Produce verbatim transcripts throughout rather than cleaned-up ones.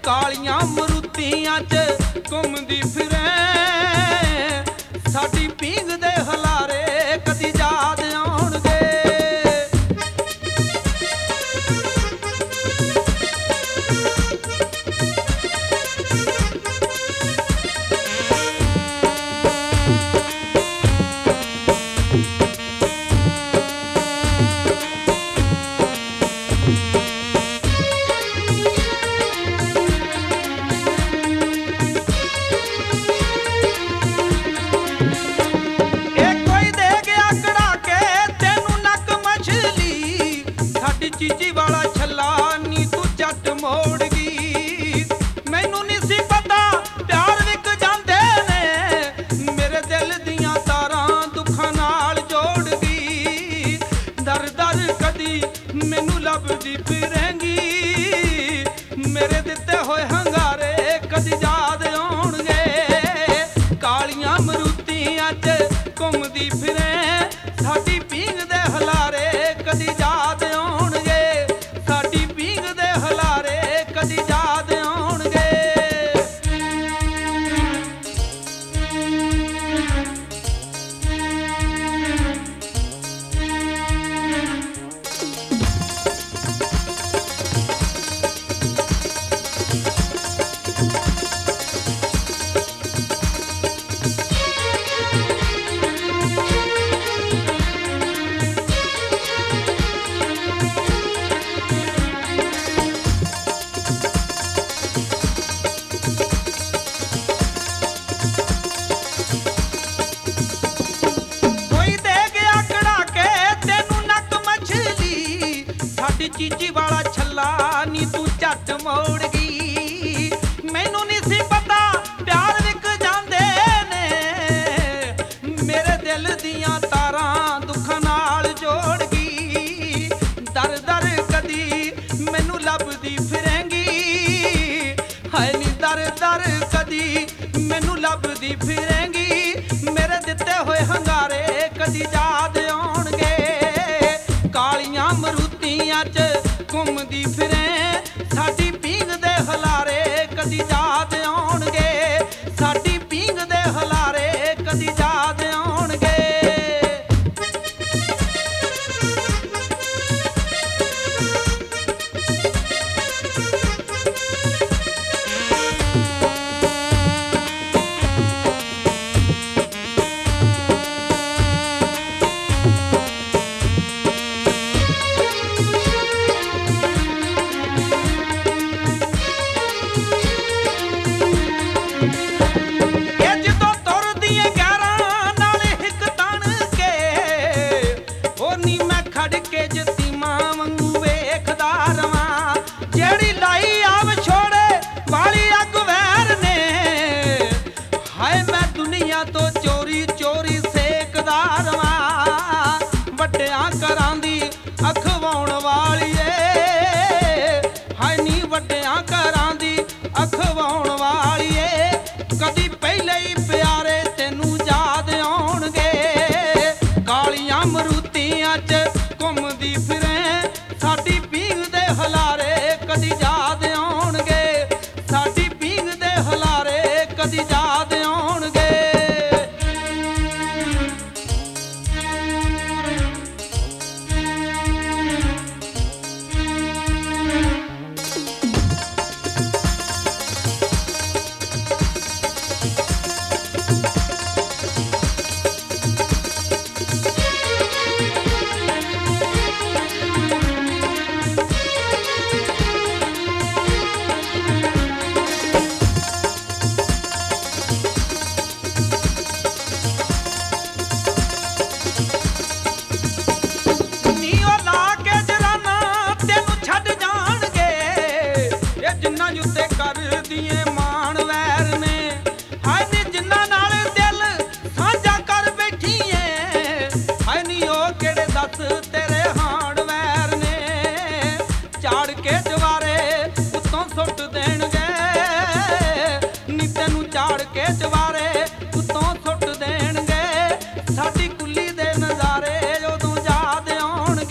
ਕਾਲੀਆਂ ਮਰੂਤੀਆਂ 'ਚ ਘੁੰਮਦੀ ਫਿਰੇ ਸਾਡੀ ਪੀਂਘ ਦੇ ਹਲਾਰੇ ਕਦੀ ਯਾਦ ਆਉਣਗੇ। ਚੀਚੀ ਵਾਲਾ ਛੱਲਾ ਨੀ ਤੂੰ ਝੱਟ ਮੋੜ ਗਈ। ਮੈਨੂੰ ਨਹੀਂ ਸੀ ਪਤਾ ਪਿਆਰ ਵਿਕ ਜਾਂਦੇ ਨੇ ਮੇਰੇ ਦਿਲ ਦੀਆਂ ਤਾਰਾਂ ਦੁੱਖਾਂ ਨਾਲ ਜੋੜ ਗਈ। ਦਰ ਦਰ ਕਦੀ ਮੈਨੂੰ ਲੱਭਦੀ ਫਿਰੇਂਗੀ ਮੇਰੇ ਦਿੱਤੇ ਹੋਏ ਹੰਗਾਰੇ ਕਦੀ ਯਾਦ ਆਉਣਗੇ। ਕਾਲੀਆਂ ਮਰੂਤੀਆਂ 'ਚ ਘੁੰਮਦੀ ਫਿਰੇ ਸਾਡੀ ਪੀਂਘ ਦੇ ਹਲਾਰੇ ਕਦੀ ਯਾਦ ਆਉਣਗੇ। ਸਾਡੀ ਪੀਂਘ ਦੇ ਹਲਾਰੇ ਕਦੀ ਯਾਦ ਆਉਣਗੇ। ਚੀਚੀ ਵਾਲਾ ਛੱਲਾ ਨੀ ਤੂੰ ਝੱਟ ਮੋੜ ਗਈ। ਮੈਨੂੰ ਨਹੀਂ ਸੀ ਪਤਾ ਪਿਆਰ ਵਿਕ ਜਾਂਦੇ ਨੇ ਮੇਰੇ ਦਿਲ ਦੀਆਂ ਤਾਰਾਂ ਦੁੱਖਾਂ ਨਾਲ ਜੋੜ ਗਈ। ਦਰ ਦਰ ਕਦੀ ਮੈਨੂੰ ਲੱਭਦੀ ਫਿਰੇਂਗੀ ਹਾਏ ਨੀ ਦਰ ਦਰ ਕਦੀ ਮੈਨੂੰ ਲੱਭਦੀ ਫਿਰੇਂਗੀ ਮੇਰੇ ਦਿੱਤੇ ਹੋਏ ਹੰਗਾਰੇ ਕਦੀ ਯਾਦ ਆਉਣਗੇ। ਕਾਲੀਆਂ ਮਰੂਤੀਆਂ 'ਚ ਘੁੰਮਦੀ ਫਿਰੇ ਸਾਡੀ ਪੀਂਘ ਦੇ ਹਲਾਰੇ ਕਦੀ ਯਾਦ ਆਉਣਗੇ। ਸਾਡੀ ਪੀਂਘ ਦੇ ਹਲਾਰੇ ਕਦੀ ਯਾਦ ਆਉਣਗੇ। ਤੋਂ ਚੋਰੀ ਚੋਰੀ ਸੇਕਦਾ ਰਵਾਂ ਵੱਡਿਆਂ ਘਰਾਂ ਦੀ ਅਖਵਾਉਣ ਵਾਲੀਏ ਹਾਏ ਨੀ ਵੱਡਿਆਂ ਘਰਾਂ ਦੀ ਅਖਵਾਉਣ ਵਾਲੀਏ ਕਦੀ ਪਹਿਲੇ ਹੀ ਪਿਆਰੇ ਤੈਨੂੰ ਯਾਦ ਆਉਣਗੇ। ਕਾਲੀਆਂ ਮਰੂਤੀਆਂ 'ਚ ਘੁੰਮਦੀ ਫਿਰੇ ਸਾਡੀ ਪੀਂਘ ਦੇ ਹਲਾਰੇ ਕਦੀ ਯਾਦ ਆਉਣਗੇ। ਸਾਡੀ ਪੀਂਘ ਦੇ ਹਲਾਰੇ ਕਦੀ ਯਾਦ ਆਉਣਗੇ।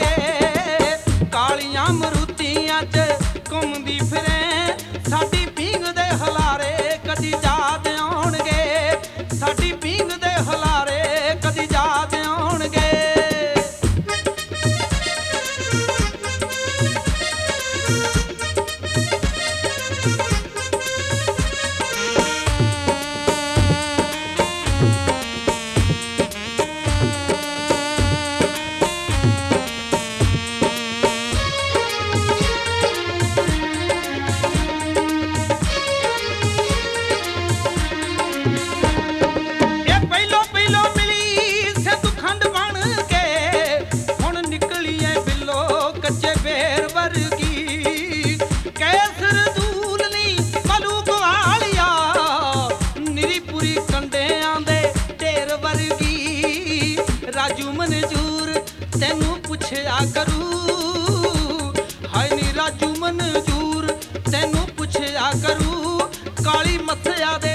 ਘੁੰਮਦੀ ਫਿਰੇ ਸਾਡੀ ਹਲਾਰੇ ਕਦੀ ਯਾਦ ਆਉਣਗੇ, ਸਾਡੀ ਪੀਂਘ ਦੇ ਹਲਾਰੇ ਕਦੀ ਯਾਦ ਆਉਣਗੇ। ਇਹ ਪਹਿਲੋਂ ਪਹਿਲੋਂ ਮਿਲੀ ਸਿੱਧੂ ਖੰਡ ਬਣ ਕੇ, ਹੁਣ ਨਿਕਲੀ ਐ ਬਿੱਲੋ ਕੱਚੇ ਬੇਰ ਵਰਗੀ। ਕੈਸਰ ਦੂਲਨੀ ਮਲੂਕ ਵਾਲਿਆ, ਨਿਰੀ ਪੁਰੀ ਕੰਡਿਆਂ ਦੇ ਢੇਰ ਵਰਗੀ। ਰਾਜੂ ਮਨਜੂਰ ਤੈਨੂੰ ਪੁੱਛਿਆ ਕਰੂ, ਹਾਏ ਨੀ ਰਾਜੂ ਮਨਜੂਰ ਤੈਨੂੰ ਪੁੱਛਿਆ ਕਰੂ। ਕਾਲੀ ਮੱਥਿਆ ਦੇ